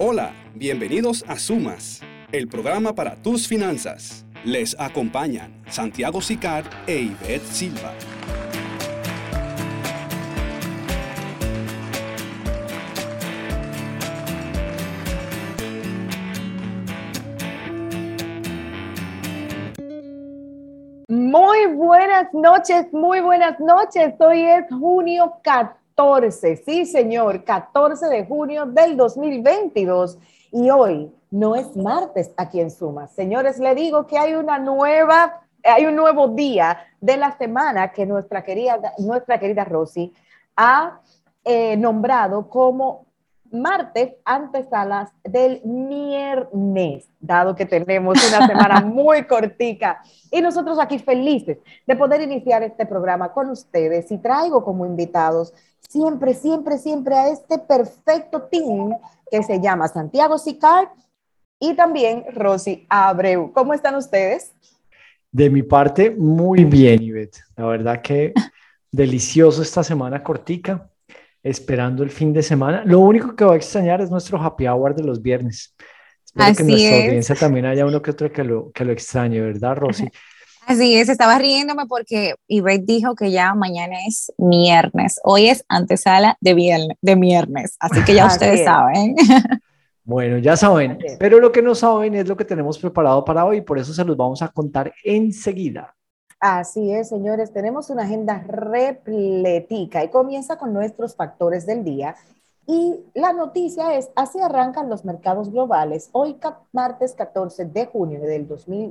Hola, bienvenidos a Sumas, el programa para tus finanzas. Les acompañan Santiago Sicard e Ivette Silva. Muy buenas noches. Hoy es junio 14, sí señor, 14 de junio del 2022 y hoy no es martes aquí en Sumas. Señores, le digo que hay un nuevo día de la semana que nuestra querida Rosy ha nombrado como martes antesalas del viernes, dado que tenemos una semana muy cortica y nosotros aquí felices de poder iniciar este programa con ustedes y traigo como invitados siempre a este perfecto team que se llama Santiago Sicard y también Rosy Abreu. ¿Cómo están ustedes? De mi parte, muy bien, Ivette. La verdad que delicioso esta semana cortica, esperando el fin de semana. Lo único que voy a extrañar es nuestro happy hour de los viernes. Espero que en nuestra audiencia también haya uno que otro que lo extrañe, ¿verdad, Rosy? Así es, estaba riéndome porque Ivette dijo que ya mañana es viernes. Hoy es antesala de viernes, así que ya ustedes saben. Bueno, ya saben, pero lo que no saben es lo que tenemos preparado para hoy, por eso se los vamos a contar enseguida. Así es, señores, tenemos una agenda repletica y comienza con nuestros factores del día. Y la noticia es, así arrancan los mercados globales, hoy martes 14 de junio del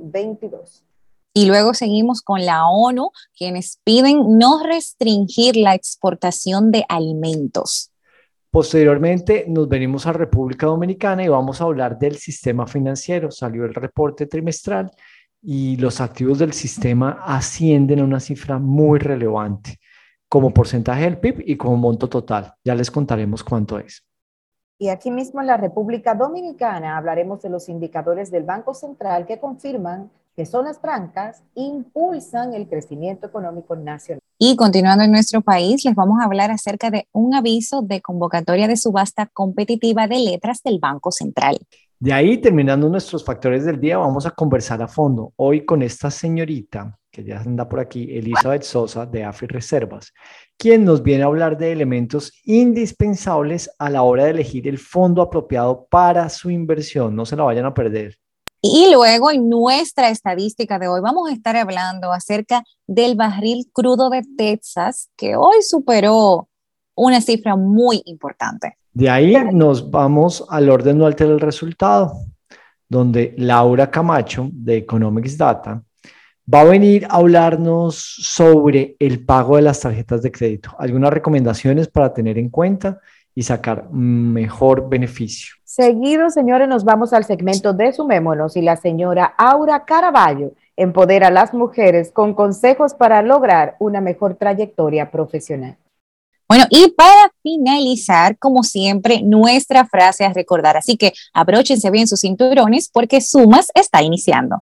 2022. Y luego seguimos con la ONU, quienes piden no restringir la exportación de alimentos. Posteriormente nos venimos a República Dominicana y vamos a hablar del sistema financiero. Salió el reporte trimestral y los activos del sistema ascienden a una cifra muy relevante como porcentaje del PIB y como monto total. Ya les contaremos cuánto es. Y aquí mismo en la República Dominicana hablaremos de los indicadores del Banco Central que confirman que zonas francas impulsan el crecimiento económico nacional. Y continuando en nuestro país, les vamos a hablar acerca de un aviso de convocatoria de subasta competitiva de letras del Banco Central. De ahí, terminando nuestros factores del día, vamos a conversar a fondo hoy con esta señorita que ya anda por aquí, Elizabeth Sosa de Afirreservas, quien nos viene a hablar de elementos indispensables a la hora de elegir el fondo apropiado para su inversión. No se la vayan a perder. Y luego en nuestra estadística de hoy vamos a estar hablando acerca del barril crudo de Texas, que hoy superó una cifra muy importante. De ahí nos vamos al orden no altera el resultado, donde Laura Camacho de Economics Data va a venir a hablarnos sobre el pago de las tarjetas de crédito. Algunas recomendaciones para tener en cuenta y sacar mejor beneficio. Seguido, señores, nos vamos al segmento de Sumémonos y la señora Aura Caraballo empodera a las mujeres con consejos para lograr una mejor trayectoria profesional. Bueno, y para finalizar, como siempre, nuestra frase a recordar. Así que abróchense bien sus cinturones porque Sumas está iniciando.